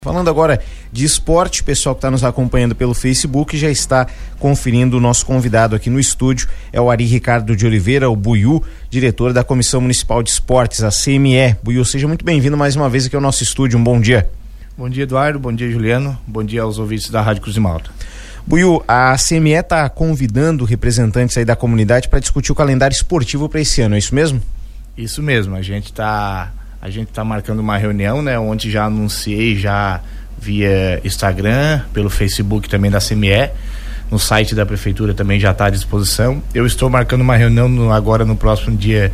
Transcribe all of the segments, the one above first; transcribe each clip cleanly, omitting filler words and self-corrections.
Falando agora de esporte, o pessoal que está nos acompanhando pelo Facebook já está conferindo o nosso convidado aqui no estúdio, é o Ari Ricardo de Oliveira, o Buiú, diretor da Comissão Municipal de Esportes, a CME. Buiú, seja muito bem-vindo mais uma vez aqui ao nosso estúdio, um bom dia. Bom dia, Eduardo, bom dia, Juliano, bom dia aos ouvintes da Rádio Cruz de Malta. Buiú, a CME está convidando representantes aí da comunidade para discutir o calendário esportivo para esse ano, é isso mesmo? Isso mesmo, a gente tá marcando uma reunião, né, onde já anunciei já via Instagram, pelo Facebook também da CME, no site da prefeitura também já está à disposição. Eu estou marcando uma reunião agora no próximo dia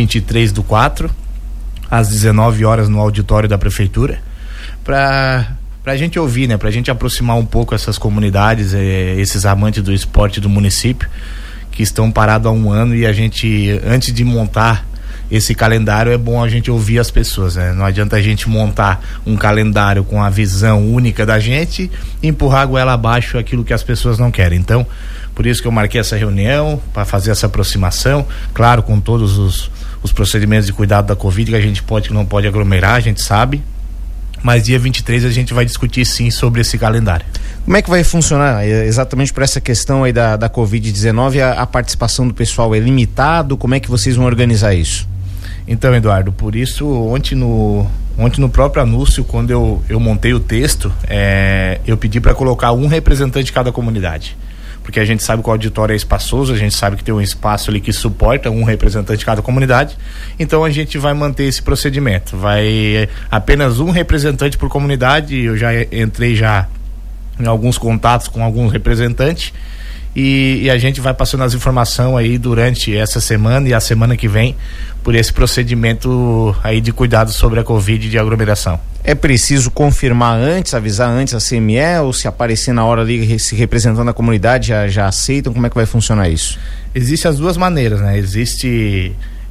23/4, às 19 horas no auditório da prefeitura, para a gente ouvir, né, para a gente aproximar um pouco essas comunidades, esses amantes do esporte do município, que estão parados há um ano, e a gente, antes de montar esse calendário, é bom a gente ouvir as pessoas, né? Não adianta a gente montar um calendário com a visão única da gente e empurrar a goela abaixo aquilo que as pessoas não querem. Então, por isso que eu marquei essa reunião, para fazer essa aproximação, claro, com todos os procedimentos de cuidado da Covid, que a gente pode, que não pode aglomerar, a gente sabe, mas dia 23 a gente vai discutir sim sobre esse calendário. Como é que vai funcionar exatamente por essa questão aí da Covid-19? A participação do pessoal é limitado? Como é que vocês vão organizar isso? Então, Eduardo, por isso ontem no próprio anúncio, quando eu montei o texto, eu pedi para colocar um representante de cada comunidade, porque a gente sabe que o auditório é espaçoso, a gente sabe que tem um espaço ali que suporta um representante de cada comunidade, então a gente vai manter esse procedimento, vai apenas um representante por comunidade. Eu já entrei em alguns contatos com alguns representantes, e a gente vai passando as informações aí durante essa semana e a semana que vem, por esse procedimento aí de cuidado sobre a Covid e de aglomeração. É preciso confirmar antes, avisar antes a CME, ou se aparecer na hora ali se representando a comunidade, já aceitam? Como é que vai funcionar isso? Existem as duas maneiras, né? Existe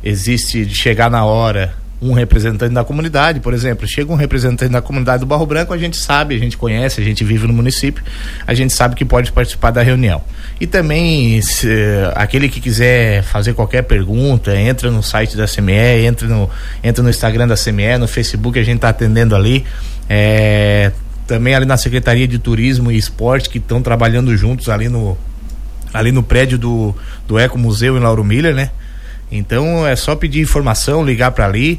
de chegar na hora um representante da comunidade, por exemplo, chega um representante da comunidade do Barro Branco, a gente sabe, a gente conhece, a gente vive no município, a gente sabe que pode participar da reunião. E também, aquele que quiser fazer qualquer pergunta, entra no site da CME, entra no Instagram da CME, no Facebook, a gente está atendendo ali, também ali na Secretaria de Turismo e Esporte, que estão trabalhando juntos ali no prédio do Eco Museu em Lauro Miller, né? Então é só pedir informação, ligar para ali.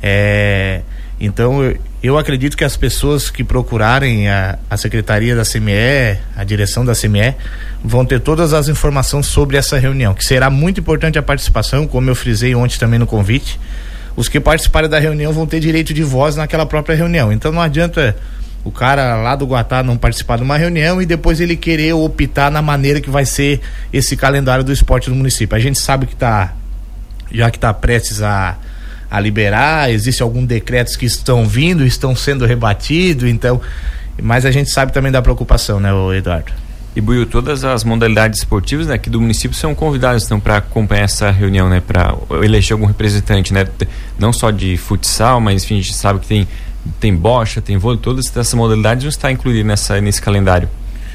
Então eu acredito que as pessoas que procurarem a Secretaria da CME, a direção da CME, vão ter todas as informações sobre essa reunião, que será muito importante a participação, como eu frisei ontem também no convite. Os que participarem da reunião vão ter direito de voz naquela própria reunião. Então não adianta o cara lá do Guatá não participar de uma reunião e depois ele querer optar na maneira que vai ser esse calendário do esporte do município. A gente sabe que já que está prestes a liberar, existe alguns decretos que estão sendo rebatidos, então, mas a gente sabe também da preocupação, né, Eduardo? E Buiú, todas as modalidades esportivas, né, aqui do município são convidadas então para acompanhar essa reunião, né, para eleger algum representante, né, não só de futsal, mas enfim, a gente sabe que tem bocha, tem vôlei, todas essas modalidades vão estar incluídas nesse calendário.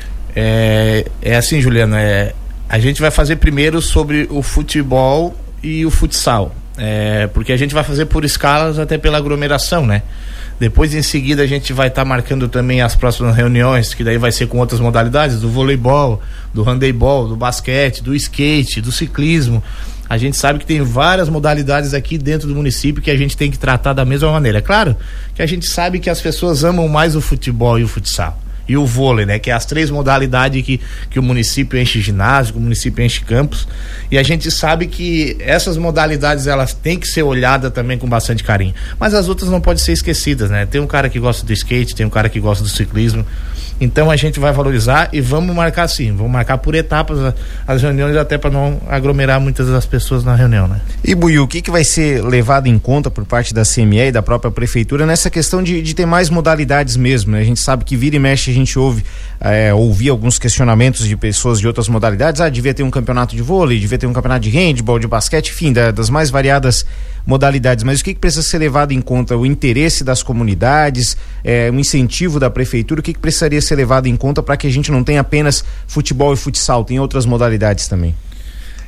É assim, Juliano, a gente vai fazer primeiro sobre o futebol e o futsal, porque a gente vai fazer por escalas, até pela aglomeração, né? Depois, em seguida, a gente vai estar marcando também as próximas reuniões, que daí vai ser com outras modalidades, do voleibol, do handebol, do basquete, do skate, do ciclismo. A gente sabe que tem várias modalidades aqui dentro do município que a gente tem que tratar da mesma maneira. É claro que a gente sabe que as pessoas amam mais o futebol e o futsal e o vôlei, né? Que é as três modalidades que o município enche ginásio, que o município enche campos, e a gente sabe que essas modalidades elas têm que ser olhadas também com bastante carinho, mas as outras não podem ser esquecidas, né? Tem um cara que gosta do skate, tem um cara que gosta do ciclismo, então a gente vai valorizar e vamos marcar sim, vamos marcar por etapas as reuniões, até para não aglomerar muitas das pessoas na reunião, né? E Buiú, o que vai ser levado em conta por parte da CME e da própria prefeitura nessa questão de ter mais modalidades mesmo, né? A gente sabe que vira e mexe a gente ouvi alguns questionamentos de pessoas de outras modalidades, devia ter um campeonato de vôlei, devia ter um campeonato de handebol, de basquete, enfim, das mais variadas modalidades, mas o que precisa ser levado em conta? O interesse das comunidades, o incentivo da prefeitura, o que precisaria ser levado em conta para que a gente não tenha apenas futebol e futsal, tem outras modalidades também?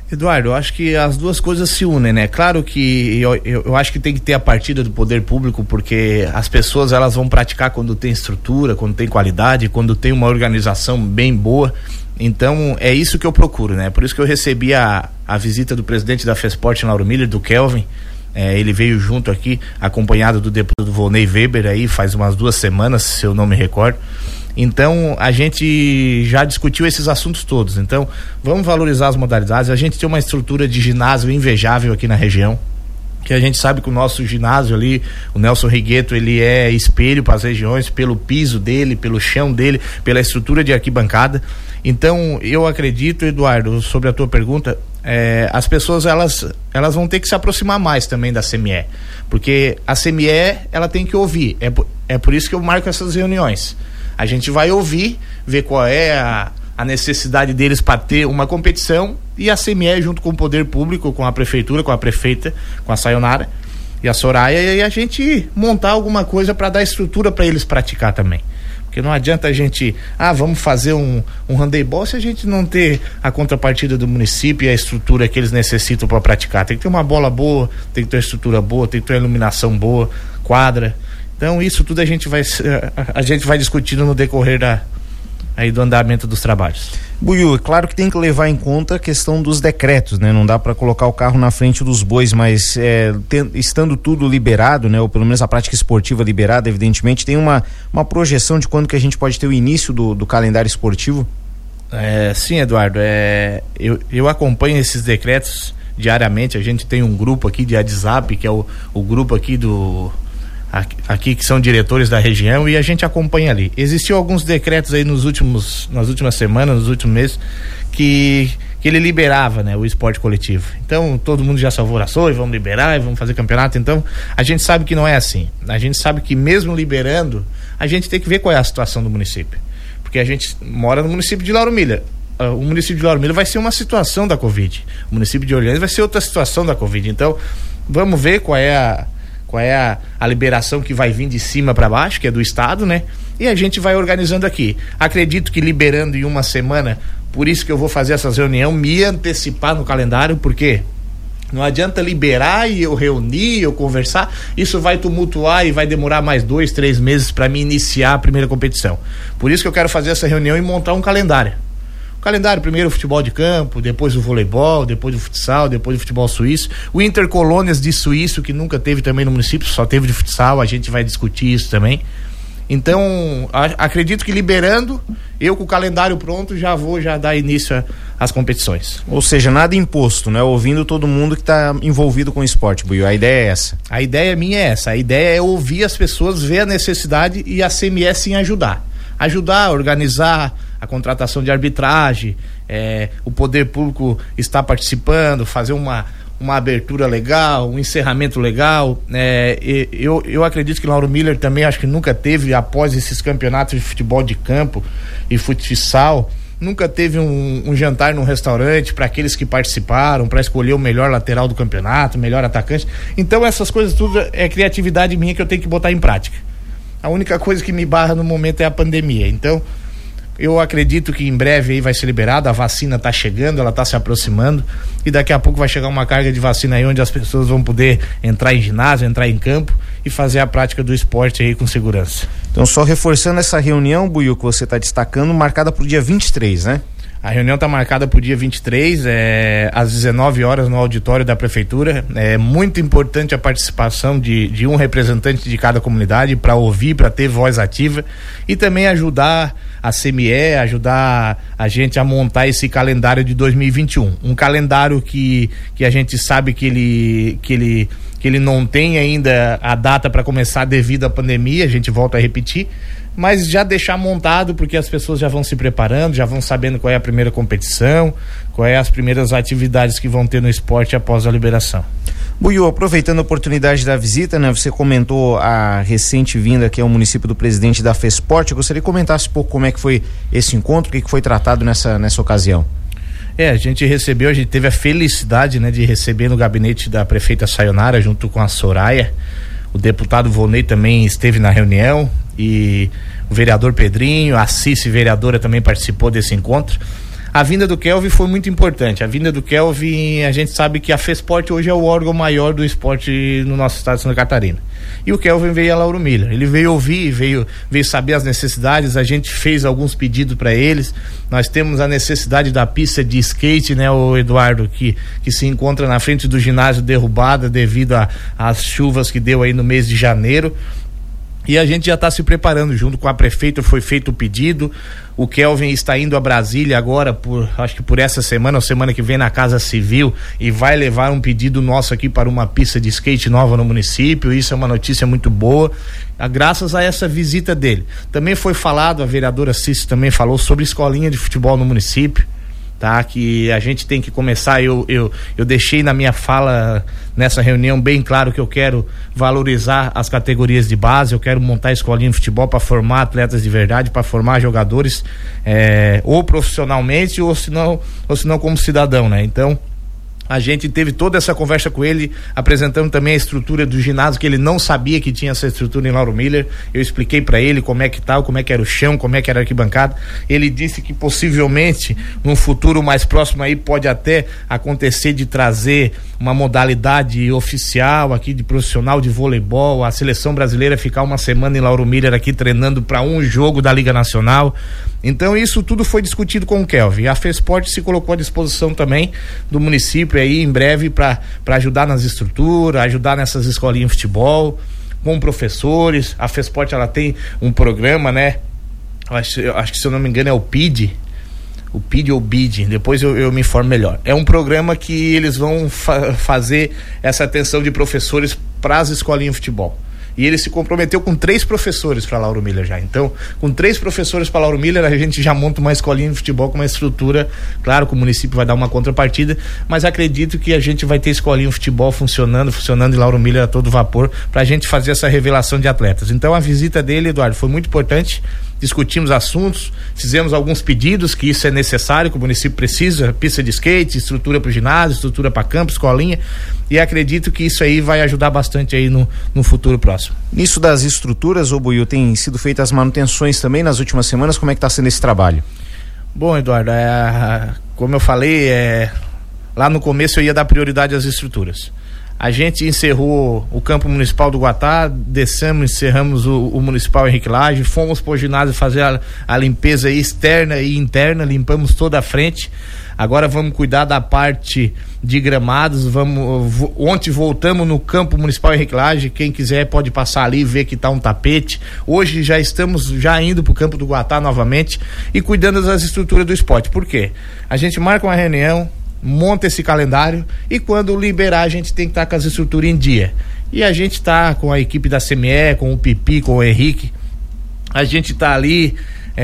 Eduardo, eu acho que as duas coisas se unem, né? Claro que eu acho que tem que ter a partida do poder público, porque as pessoas elas vão praticar quando tem estrutura, quando tem qualidade, quando tem uma organização bem boa. Então é isso que eu procuro, né? Por isso que eu recebi a visita do presidente da FESPORT, Lauro Miller, do Kelvin. Ele veio junto aqui, acompanhado do deputado Volney Weber aí faz umas 2 semanas, se eu não me recordo. Então a gente já discutiu esses assuntos todos. Então vamos valorizar as modalidades. A gente tem uma estrutura de ginásio invejável aqui na região, que a gente sabe que o nosso ginásio ali, o Nelson Rigueto, ele é espelho para as regiões, pelo piso dele, pelo chão dele, pela estrutura de arquibancada. Então eu acredito, Eduardo, sobre a tua pergunta, as pessoas elas vão ter que se aproximar mais também da CME, porque a CME ela tem que ouvir, é por isso que eu marco essas reuniões. A gente vai ouvir, ver qual é a necessidade deles para ter uma competição, e a CME junto com o poder público, com a prefeitura, com a prefeita, com a Sayonara e a Soraya, e a gente montar alguma coisa para dar estrutura para eles praticar também. Porque não adianta a gente, vamos fazer um handebol se a gente não ter a contrapartida do município e a estrutura que eles necessitam para praticar. Tem que ter uma bola boa, tem que ter uma estrutura boa, tem que ter uma iluminação boa, quadra. Então isso tudo a gente vai discutindo no decorrer do andamento dos trabalhos. Buiú, é claro que tem que levar em conta a questão dos decretos, né? Não dá para colocar o carro na frente dos bois, mas estando tudo liberado, né? Ou pelo menos a prática esportiva liberada, evidentemente, tem uma projeção de quando que a gente pode ter o início do calendário esportivo? Sim, Eduardo, eu acompanho esses decretos diariamente. A gente tem um grupo aqui de WhatsApp, que é o grupo aqui aqui que são diretores da região, e a gente acompanha ali. Existiu alguns decretos aí nas últimas semanas, nos últimos meses, que ele liberava, né, o esporte coletivo. Então todo mundo já se alvoroçou e vamos liberar e vamos fazer campeonato. Então a gente sabe que não é assim. A gente sabe que mesmo liberando, a gente tem que ver qual é a situação do município, porque a gente mora no município de Lauro Miller. O município de Lauro Miller vai ser uma situação da Covid, o município de Orleans vai ser outra situação da Covid. Então vamos ver qual é a liberação que vai vir de cima para baixo, que é do estado, né? E a gente vai organizando aqui. Acredito que liberando em uma semana, por isso que eu vou fazer essas reuniões, me antecipar no calendário, porque não adianta liberar e eu reunir, eu conversar, isso vai tumultuar e vai demorar mais 2, 3 meses para me iniciar a primeira competição. Por isso que eu quero fazer essa reunião e montar um calendário. Calendário, primeiro o futebol de campo, depois o voleibol, depois o futsal, depois o futebol suíço, o Intercolônias de suíço, que nunca teve também no município, só teve de futsal, a gente vai discutir isso também. Então, acredito que liberando, eu com o calendário pronto, já vou dar início às competições. Ou seja, nada imposto, né? Ouvindo todo mundo que está envolvido com o esporte, Buiú. A ideia é essa? A ideia minha é essa, a ideia é ouvir as pessoas, ver a necessidade e a CMS em ajudar a organizar a contratação de arbitragem, o poder público está participando, fazer uma abertura legal, um encerramento legal. Eu acredito que Lauro Miller também, acho que nunca teve, após esses campeonatos de futebol de campo e futsal, nunca teve um jantar num restaurante para aqueles que participaram, para escolher o melhor lateral do campeonato, o melhor atacante. Então essas coisas tudo é criatividade minha que eu tenho que botar em prática. A única coisa que me barra no momento é a pandemia. Então eu acredito que em breve aí vai ser liberado, a vacina está chegando, ela está se aproximando, e daqui a pouco vai chegar uma carga de vacina aí onde as pessoas vão poder entrar em ginásio, entrar em campo e fazer a prática do esporte aí com segurança. Então, só reforçando essa reunião, Buiú, que você está destacando, marcada para o dia 23, né? A reunião está marcada para o dia 23, às 19 horas no auditório da prefeitura. É muito importante a participação de um representante de cada comunidade para ouvir, para ter voz ativa e também ajudar a CME, ajudar a gente a montar esse calendário de 2021. Um calendário que a gente sabe que ele não tem ainda a data para começar devido à pandemia, a gente volta a repetir, mas já deixar montado, porque as pessoas já vão se preparando, já vão sabendo qual é a primeira competição, qual é as primeiras atividades que vão ter no esporte após a liberação. Buiú, aproveitando a oportunidade da visita, né? Você comentou a recente vinda aqui ao município do presidente da FESPORT. Eu gostaria que comentasse um pouco como é que foi esse encontro, o que foi tratado nessa ocasião. A gente teve a felicidade, né, de receber no gabinete da prefeita Sayonara, junto com a Soraya. O deputado Volney também esteve na reunião, e o vereador Pedrinho, a Cici, vereadora, também participou desse encontro. A vinda do Kelvin foi muito importante. A vinda do Kelvin, a gente sabe que a FESPORT hoje é o órgão maior do esporte no nosso estado de Santa Catarina. E o Kelvin veio a Lauro Miller. Ele veio ouvir, veio saber as necessidades. A gente fez alguns pedidos para eles. Nós temos a necessidade da pista de skate, né, o Eduardo, que se encontra na frente do ginásio derrubada devido às chuvas que deu aí no mês de janeiro. E a gente já está se preparando junto com a prefeita, foi feito o pedido. O Kelvin está indo a Brasília agora, acho que por essa semana ou semana que vem, na Casa Civil, e vai levar um pedido nosso aqui para uma pista de skate nova no município. Isso é uma notícia muito boa, graças a essa visita dele. Também foi falado, a vereadora Cícero também falou sobre escolinha de futebol no município, tá? Que a gente tem que começar. Eu deixei na minha fala nessa reunião bem claro que eu quero valorizar as categorias de base, eu quero montar escolinha de futebol para formar atletas de verdade, para formar jogadores ou profissionalmente ou se não como cidadão, né? Então a gente teve toda essa conversa com ele, apresentando também a estrutura do ginásio, que ele não sabia que tinha essa estrutura em Lauro Miller. Eu expliquei para ele como é que tal, como é que era o chão, como é que era a arquibancada. Ele disse que possivelmente num futuro mais próximo aí pode até acontecer de trazer uma modalidade oficial aqui de profissional de voleibol, a seleção brasileira ficar uma semana em Lauro Miller aqui treinando para um jogo da Liga Nacional. Então isso tudo foi discutido com o Kelvin. A FESPORT se colocou à disposição também do município aí em breve para ajudar nas estruturas, ajudar nessas escolinhas de futebol, com professores. A FESPORT, ela tem um programa, né? Acho que, se eu não me engano, é o PID ou BID, depois eu me informo melhor. É um programa que eles vão fazer essa atenção de professores para as escolinhas de futebol. E ele se comprometeu com 3 professores para Lauro Miller já. Então, com 3 professores para Lauro Miller, a gente já monta uma escolinha de futebol com uma estrutura. Claro que o município vai dar uma contrapartida, mas acredito que a gente vai ter escolinha de futebol funcionando em Lauro Miller a todo vapor, para a gente fazer essa revelação de atletas. Então, a visita dele, Eduardo, foi muito importante. Discutimos assuntos, fizemos alguns pedidos, que isso é necessário, que o município precisa: pista de skate, estrutura para o ginásio, estrutura para campo, escolinha, e acredito que isso aí vai ajudar bastante aí no futuro próximo. Nisso das estruturas, ô Buiu, tem sido feitas as manutenções também nas últimas semanas. Como é que está sendo esse trabalho? Bom, Eduardo, como eu falei, lá no começo eu ia dar prioridade às estruturas. A gente encerrou o campo municipal do Guatá, encerramos o municipal Henrique Lage, fomos pro ginásio fazer a limpeza externa e interna, limpamos toda a frente. Agora vamos cuidar da parte de gramados. Ontem voltamos no campo municipal Henrique Lage, quem quiser pode passar ali e ver que tá um tapete. Hoje já estamos indo pro campo do Guatá novamente e cuidando das estruturas do esporte. Por quê? A gente marca uma reunião, monta esse calendário e quando liberar a gente tem que estar com as estruturas em dia. E a gente tá com a equipe da CME, com o Pipi, com o Henrique, a gente tá ali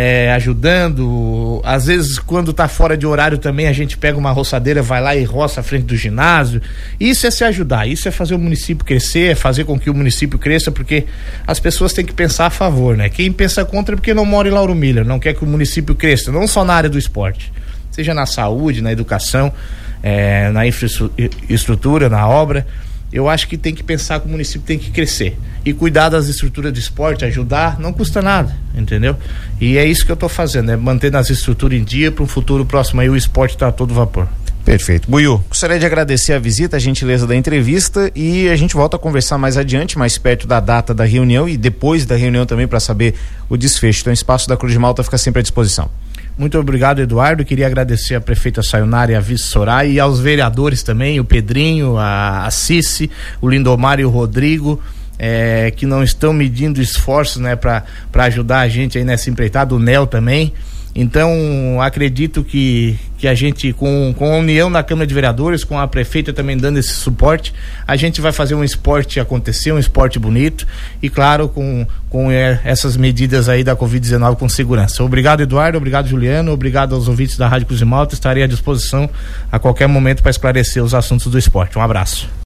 ajudando. Às vezes quando tá fora de horário também a gente pega uma roçadeira, vai lá e roça à frente do ginásio. Isso é se ajudar, isso é fazer o município crescer, é fazer com que o município cresça, porque as pessoas têm que pensar a favor, né? Quem pensa contra é porque não mora em Lauro Miller, não quer que o município cresça, não só na área do esporte, seja na saúde, na educação, na infraestrutura, na obra. Eu acho que tem que pensar que o município tem que crescer e cuidar das estruturas do esporte, ajudar, não custa nada, entendeu? E é isso que eu estou fazendo, mantendo as estruturas em dia para um futuro próximo aí o esporte tá a todo vapor. Perfeito. Buiu, gostaria de agradecer a visita, a gentileza da entrevista, e a gente volta a conversar mais adiante, mais perto da data da reunião e depois da reunião também, para saber o desfecho. Então o Espaço da Cruz de Malta fica sempre à disposição. Muito obrigado, Eduardo. Queria agradecer a prefeita Sayonara e a vice Soraya e aos vereadores também, o Pedrinho, a Cici, o Lindomar e o Rodrigo, que não estão medindo esforços, né, para ajudar a gente aí nessa empreitada, o Nel também. Então, acredito que a gente, com a união na Câmara de Vereadores, com a prefeita também dando esse suporte, a gente vai fazer um esporte acontecer, um esporte bonito e, claro, com essas medidas aí da Covid-19 com segurança. Obrigado, Eduardo, obrigado, Juliano, obrigado aos ouvintes da Rádio Cruz de Malta. Estarei à disposição a qualquer momento para esclarecer os assuntos do esporte. Um abraço.